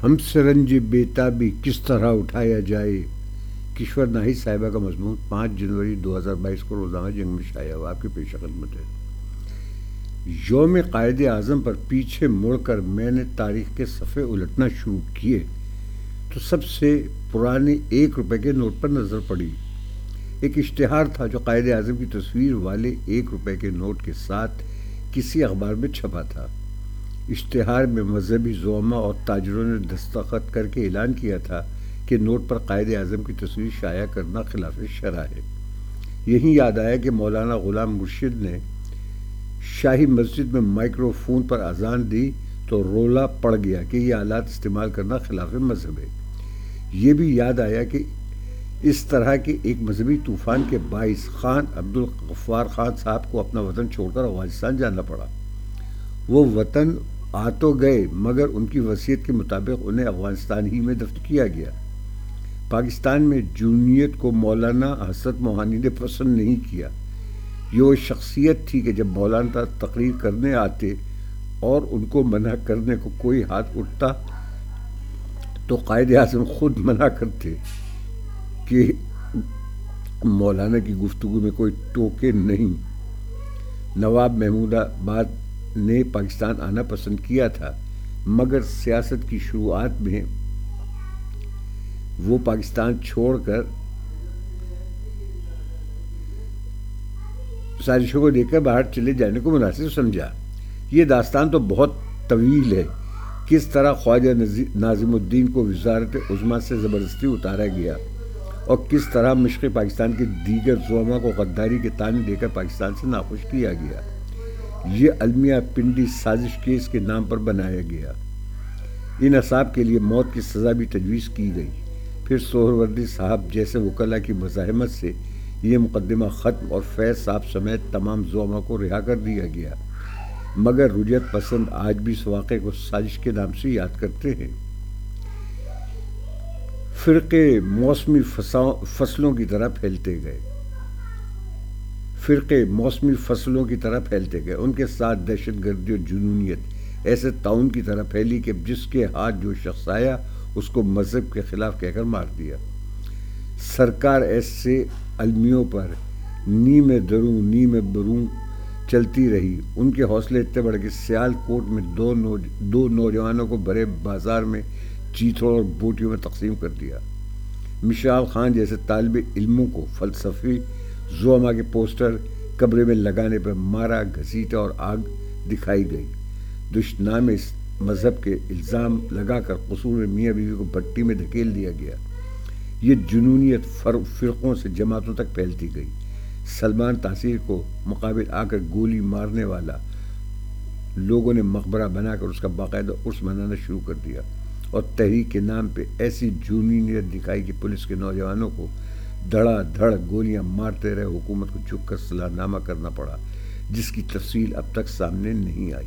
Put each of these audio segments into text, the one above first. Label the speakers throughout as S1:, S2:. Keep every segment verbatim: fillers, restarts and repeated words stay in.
S1: ہم سے رنج بےتابی کس طرح اٹھایا جائے، کشور ناہید صاحبہ کا مضمون پانچ جنوری دو ہزار بائیس کو روزنامہ جنگ میں شائع ہوا. آپ کی پیش خدمت ہے. یوم قائد اعظم پر پیچھے مڑ کر میں نے تاریخ کے صفحے الٹنا شروع کیے تو سب سے پرانے ایک روپے کے نوٹ پر نظر پڑی. ایک اشتہار تھا جو قائد اعظم کی تصویر والے ایک روپے کے نوٹ کے ساتھ کسی اخبار میں چھپا تھا. اشتہار میں مذہبی زعماء اور تاجروں نے دستخط کر کے اعلان کیا تھا کہ نوٹ پر قائد اعظم کی تصویر شائع کرنا خلاف شرع ہے. یہی یاد آیا کہ مولانا غلام مرشد نے شاہی مسجد میں مائکرو فون پر اذان دی تو رولا پڑ گیا کہ یہ آلات استعمال کرنا خلاف مذہب ہے. یہ بھی یاد آیا کہ اس طرح کے ایک مذہبی طوفان کے باعث خان عبدالغفار خان صاحب کو اپنا وطن چھوڑ کر افغانستان جانا پڑا. وہ وطن آ تو گئے مگر ان کی وصیت کے مطابق انہیں افغانستان ہی میں دفن کیا گیا. پاکستان میں جنونیت کو مولانا حسرت موہانی نے پسند نہیں کیا. یہ وہ شخصیت تھی کہ جب مولانا تقریر کرنے آتے اور ان کو منع کرنے کو کوئی ہاتھ اٹھتا تو قائد اعظم خود منع کرتے کہ مولانا کی گفتگو میں کوئی ٹوکے نہیں. نواب محمود آباد نے پاکستان آنا پسند کیا تھا مگر سیاست کی شروعات میں وہ پاکستان چھوڑ کر سازشوں کو دیکھ کر باہر چلے جانے کو مناسب سمجھا. یہ داستان تو بہت طویل ہے. کس طرح خواجہ ناظم الدین کو وزارت عظمیٰ سے زبردستی اتارا گیا اور کس طرح مشرقی پاکستان کے دیگر زعماء کو غداری کے طعنے دے کر پاکستان سے ناخوش کیا گیا. یہ المیہ پنڈی سازش کیس کے نام پر بنایا گیا. ان اصحاب کے لیے موت کی سزا بھی تجویز کی گئی. پھر سہروردی صاحب جیسے وکلاء کی مزاحمت سے یہ مقدمہ ختم اور فیض صاحب سمیت تمام زعماء کو رہا کر دیا گیا. مگر رجعت پسند آج بھی اس واقعے کو سازش کے نام سے یاد کرتے ہیں. فرقے موسمی فصلوں کی طرح پھیلتے گئے فرقے موسمی فصلوں کی طرح پھیلتے گئے ان کے ساتھ دہشت گردی اور جنونیت ایسے طاعون کی طرح پھیلی کہ جس کے ہاتھ جو شخص آیا اس کو مذہب کے خلاف کہہ کر مار دیا. سرکار ایسے المیوں پر نیم دروں نیم بروں چلتی رہی. ان کے حوصلے اتنے بڑے کہ سیال کوٹ میں دو نو دو نوجوانوں کو بڑے بازار میں چیتھڑوں اور بوٹیوں میں تقسیم کر دیا. مشال خان جیسے طالب علموں کو فلسفی زعماء کے پوسٹر قبرے میں لگانے پر مارا گھسیٹا اور آگ دکھائی گئی. دشنام مذہب کے الزام لگا کر قصور میاں بیوی کو بھٹی میں دھکیل دیا گیا. یہ جنونیت فرقوں سے جماعتوں تک پھیلتی گئی. سلمان تاثیر کو مقابل آ کر گولی مارنے والا لوگوں نے مقبرہ بنا کر اس کا باقاعدہ عرس منانا شروع کر دیا اور تحریک کے نام پہ ایسی جنونیت دکھائی کہ پولیس کے نوجوانوں کو دھڑا دھڑ گولیاں مارتے رہے. حکومت کو جھک کر صلاح نامہ کرنا پڑا جس کی تفصیل اب تک سامنے نہیں آئی.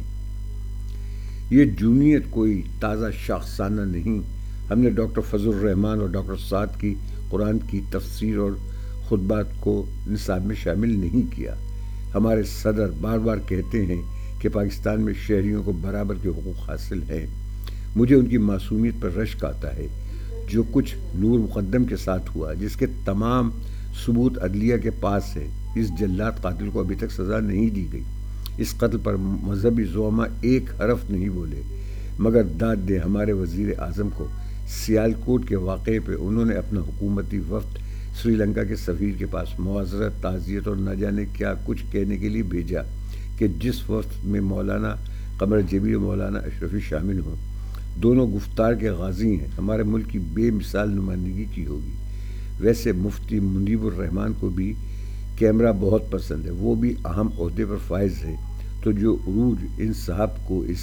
S1: یہ جنونیت کوئی تازہ شاخسانہ نہیں. ہم نے ڈاکٹر فضل الرحمان اور ڈاکٹر سعد کی قرآن کی تفسیر اور خطبات کو نصاب میں شامل نہیں کیا. ہمارے صدر بار بار کہتے ہیں کہ پاکستان میں شہریوں کو برابر کے حقوق حاصل ہیں. مجھے ان کی معصومیت پر رشک آتا ہے. جو کچھ نور مقدم کے ساتھ ہوا جس کے تمام ثبوت عدلیہ کے پاس ہے، اس جلاد قاتل کو ابھی تک سزا نہیں دی گئی. اس قتل پر مذہبی زعماء ایک حرف نہیں بولے مگر داد دے ہمارے وزیر اعظم کو. سیالکوٹ کے واقعے پہ انہوں نے اپنا حکومتی وفد سری لنکا کے سفیر کے پاس معذرت تعزیت اور نہ جانے کیا کچھ کہنے کے لیے بھیجا کہ جس وفد میں مولانا قمر جبیل اور مولانا اشرفی شامل ہوں. دونوں گفتار کے غازی ہیں. ہمارے ملک کی بے مثال نمائندگی کی ہوگی. ویسے مفتی منیب الرحمان کو بھی کیمرہ بہت پسند ہے. وہ بھی اہم عہدے پر فائز ہے. تو جو عروج ان صاحب کو اس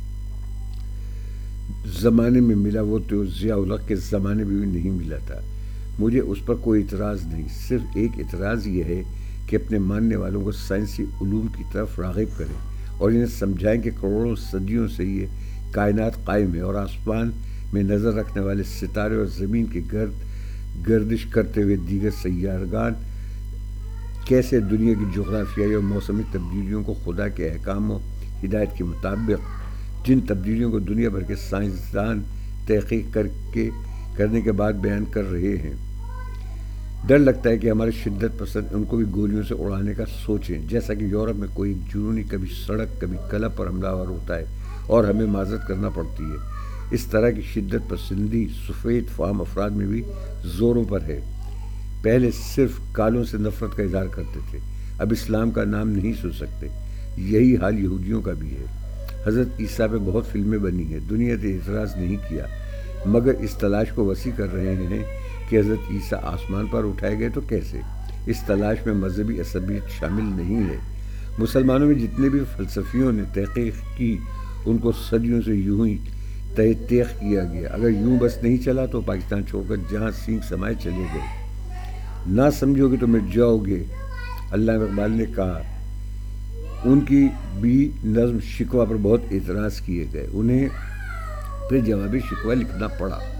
S1: زمانے میں ملا وہ تو ضیاء الحق کے زمانے میں بھی نہیں ملا تھا. مجھے اس پر کوئی اعتراض نہیں. صرف ایک اعتراض یہ ہے کہ اپنے ماننے والوں کو سائنسی علوم کی طرف راغب کریں اور انہیں سمجھائیں کہ کروڑوں صدیوں سے یہ کائنات قائم ہے اور آسمان میں نظر رکھنے والے ستارے اور زمین کے گرد گردش کرتے ہوئے دیگر سیارگان کیسے دنیا کی جغرافیائی اور موسمی تبدیلیوں کو خدا کے احکام و ہدایت کے مطابق جن تبدیلیوں کو دنیا بھر کے سائنسدان تحقیق کر کے کرنے کے بعد بیان کر رہے ہیں۔ ڈر لگتا ہے کہ ہمارے شدت پسند ان کو بھی گولیوں سے اڑانے کا سوچیں، جیسا کہ یورپ میں کوئی جنونی کبھی سڑک کبھی کلب پر حملہ آور ہوتا ہے اور ہمیں معذرت کرنا پڑتی ہے۔ اس طرح کی شدت پسندی سفید فام افراد میں بھی زوروں پر ہے۔ پہلے صرف کالوں سے نفرت کا اظہار کرتے تھے، اب اسلام کا نام نہیں سن سکتے۔ یہی حال یہودیوں کا بھی ہے۔ حضرت عیسیٰ پہ بہت فلمیں بنی ہیں، دنیا نے اعتراض نہیں کیا، مگر اس تلاش کو وسیع کر رہے ہیں کہ حضرت عیسیٰ آسمان پر اٹھائے گئے تو کیسے۔ اس تلاش میں مذہبی عصبیت شامل نہیں ہے۔ مسلمانوں میں جتنے بھی فلسفیوں نے تحقیق کی ان کو صدیوں سے یوں ہی تہ تیغ کیا گیا۔ اگر یوں بس نہیں چلا تو پاکستان چھوڑ کر جہاں سینگ سمائے چلے گئے۔ نہ سمجھو گے تو مٹ جاؤ گے، علامہ اقبال نے کہا۔ ان کی بھی نظم شکوہ پر بہت اعتراض کیے گئے، انہیں پھر جوابی شکوہ لکھنا پڑا۔